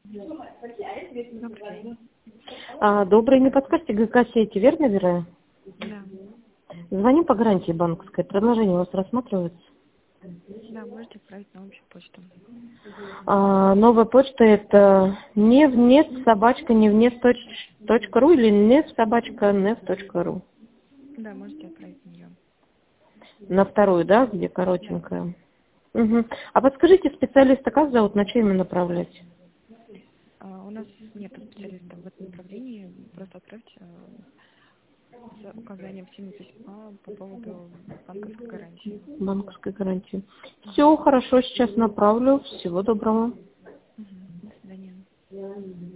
Добрый день. Добрый, не подскажете, ГК-сети, верно, Вера? Да. Звоним по гарантии банковской. Предложение у вас рассматривается? Да, можете отправить на общую почту. Новая почта это невнес@невнес.ру или невс@невс.ру? Да, можете отправить на нее. На вторую, да, где Да. коротенькая? Угу. А подскажите, специалиста как зовут, на чем ему направлять? У нас нет специалиста в этом направлении. Просто отправьте с указанием в теме письма по поводу банковской гарантии. Банковской гарантии. Угу. Все, хорошо, сейчас направлю. Всего доброго. Угу. До свидания.